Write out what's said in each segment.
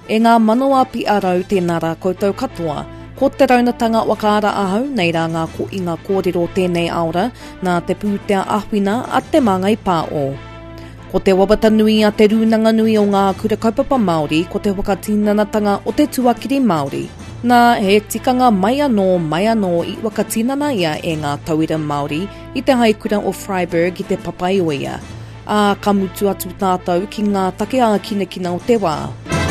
E ngā manawa pi arau tēnā rā koutou katoa, ko te raunatanga wakaara ahau nei rā ngā ko i ngā kōrero tēnei aora nā te pūtea ahwina a te mangai pāo. Ko te wabata nui a te rūnanga nui o ngā kura kaupapa Māori ko te wakatinanatanga o te tuakiri Māori. Nā he tikanga mai anō i wakatinana ia e ngā tauira Māori i te haikura o Freiburg i te Papaioi. A ka mutu atu tātou ki ngā take a kinekina o te wā.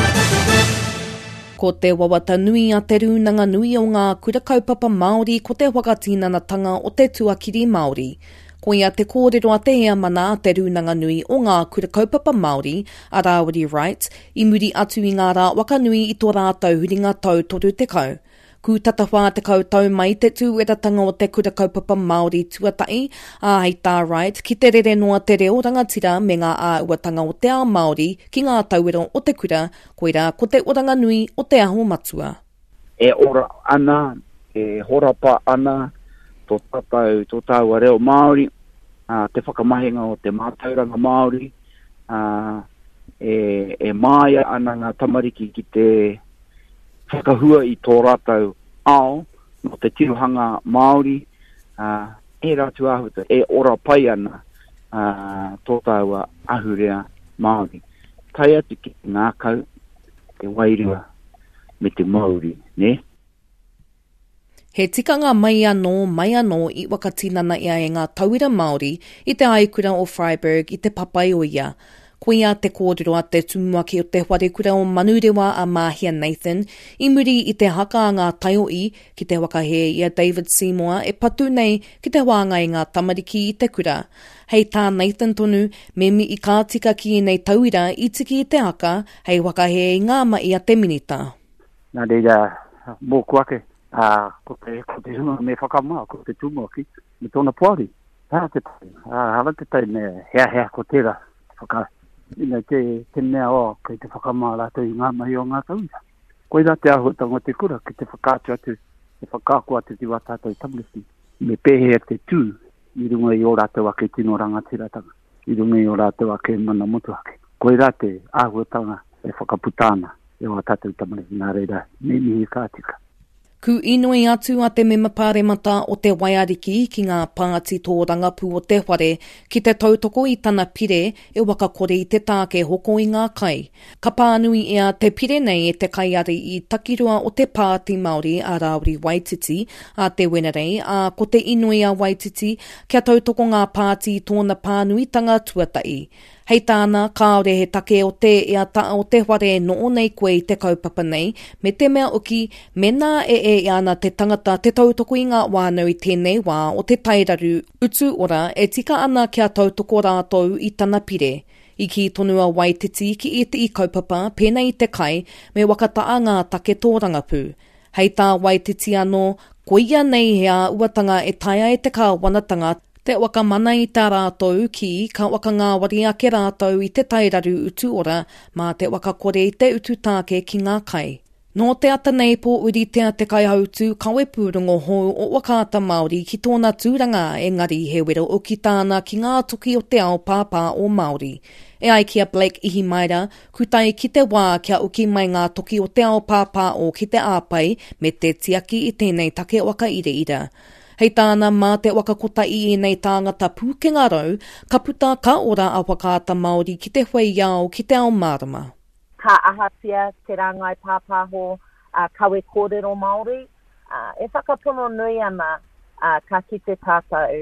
Ko te wawata nui a te rūnanga nui o ngā kura kaupapa Māori ko te wakatinanatanga o te tuakiri Māori. Ko ia te kōrero a te hea mana a te rūnanga nui o ngā kura kaupapa Māori, a Rawiri Rights, i muri atu i ngā rā wakanui i tō rātou huringa tau toru te kau. Ku tatawha te koutou mai te tūweratanga o te kura kaupapa Māori tuatai, a Heita Rights, ki te rere noa te reo rangatira me ngā āuatanga o te ao Māori ki ngā tauero o te kura, koira ko te oranga nui o te aho matua. E ora ana, e horapa ana, tō tāu a reo Māori, te whakamahinga o te mātauranga Māori, e māia ana ngā tamariki ki te whakahua i tō rātau ao, no te tirohanga Māori, e rātu ahuta, e ora pai ana tō tāu a ahurea Māori. Tai atu ki ngā kau, te wairua me te Māori, ne? He tikanga mai anō i wakatinana ia e ngā tauira Māori i te haikura o Freiburg i te Papaioi. Ko ia te kōrero a te tumuaki o te wharekura o Manurewa a Mahia Nathan, i muri i te haka a ngā taioi ki te wakahe ia David Seymour e patu nei ki te wāngai ngā tamariki i te kura. Hei tā Nathan tonu, me mi i kātika ki nei tauira i tiki i te haka, hei wakahe i ngā mai a te minita. Nā reira, mō kuake. Ko te hunga me whakamaa, ko te tumuaki, me tōna puari. Hala te tai me hea ko tera whaka. Ina te mea o, kei te whakamaa rātou i ngā mai o ngā tauira. Koe rā te ahutanga te kura, ki te whakātu atu, te whakāku atu te wātātou tamlisi. Me pēhea te tū, i runga i o rātou ake tino rangatiratanga. I runga i o rātou ake mana motuake. Koe rā te ahutanga e whakaputana, e wātātou tamlisi nā reira, me mihi kātika. Ku inoi atu a te mema pāremata o te waiariki ki ngā pāti tō rangapu o te whare ki te tautoko i tana pire e wakakore i te tāke hoko i ngā kai. Ka pānui ea te pire nei e te kaiari i takirua o te pāti Māori a Rawiri Waititi a te Wenerei a ko te inoi a Waititi kia tautoko ngā pāti tōna pānuitanga tuatai. Hei tāna, kāore he take o te ea ta o te whare no nei koe i te kaupapa nei, me te mea uki, mena e ana te tangata te tautoko i ngā wānau i tēnei wā o te tairaru utu ora e tika ana kia tautoko rātou i tana pire. I ki tonua Waititi ki e te i kaupapa, pēnei te kai, me wakataa ngā take tō rangapu. Hei tā Waititi anō, ko ia nei hea uatanga e taia e te kāwanatanga, te waka mana i tā rātou ki ka waka ngāwari ake rātou i te tairaru utu ora, mā te waka kore i te utu tāke ki ngā kai. Nō te ata nei pō uri tea te kai hautu kawe pūrongo hou o wakaata Māori ki tōna tūranga engari he wero o ki tāna ki ngā toki o te ao pāpā o Māori. E ai kia Blake Ihimaira, kutai ki te wā kia uki mai ngā toki o te ao pāpā o ki te āpai me te tiaki i tēnei take waka ira. Hei tāna mā te wakakotai i nei tāngata pūkenga rau, ka puta ka ora a wakaata Māori ki te whai iau ki te ao marama. Ka ahatia te rangai pāpāho kawe kōrero Māori. E whakapono nui ana ka kite tātou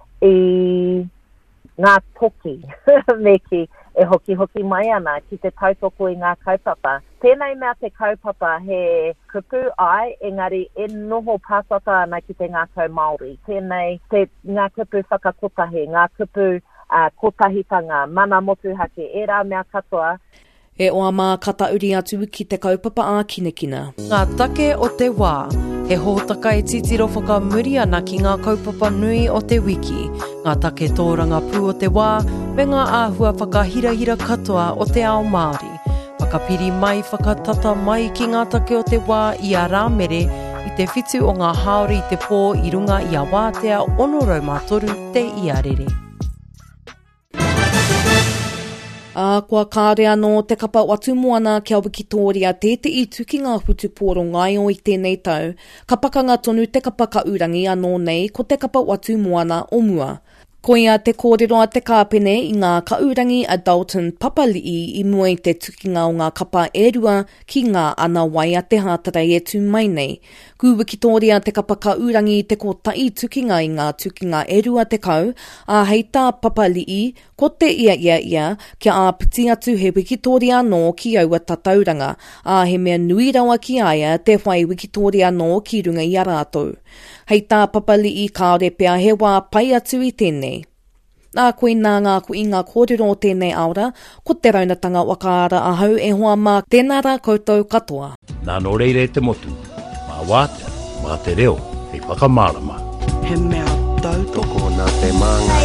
i ngā toki me ki e hoki mai ana ki te tautoko i ngā kaupapa. Tēnei mea te kaupapa he kupu ai, engari e noho pātata ana ki te ngā kau Māori. Tēnei ngā kupu whakakotahi, ngā kupu kotahitanga, mana motuhake, e rā mea katoa. E oa mā kata uri atu ki te kaupapa a kinekina. Ngā take o te wā, he hōtaka e titiro whakamuri ana ki ngā kaupapa nui o te wiki, ngā take tōranga pū o te wā, me ngā āhua whakahirahira katoa o te ao Māori. Whakapiri mai whakatata mai ki ngā take o te wā i a rāmere i te whitu o ngā haori i te pō i runga i a wātea 6 te iarere. Kua kāre anō te kapa watu moana kia Wikitoria te i tuki ngā hutupōro ngai o i tēnei tau, ka pakanga tonu te kapa ka urangi anō nei ko te kapa watu moana o mua. Ko ia te kōrero a te kāpene i ngā kaurangi a Dalton Papali'i i mua i te tukinga o ngā kapa e rua ki ngā ana wai a te hātarai e tū mai nei. Ku Wikitoria te kapa kaurangi i te kotai tukinga i ngā tukinga e rua te kau, a heita Papali'i ko te ia kia āpiti atu he Wikitoria no ki aua tatauranga, a he mea nui rawa ki aia te whai Wikitoria no ki runga i a rātou. Hei tā Papali'i kāore pea he wā pai atu i tēnei. Nā koe nā ngā ko i ngā kōrero o tēnei aura, ko te raunatanga wakaara ahau e hoa mā tēnā rā koutou katoa. Nā no reire te motu, mā wātea, mā te reo, hei whakamārama. He mea tautoko nā te māngai.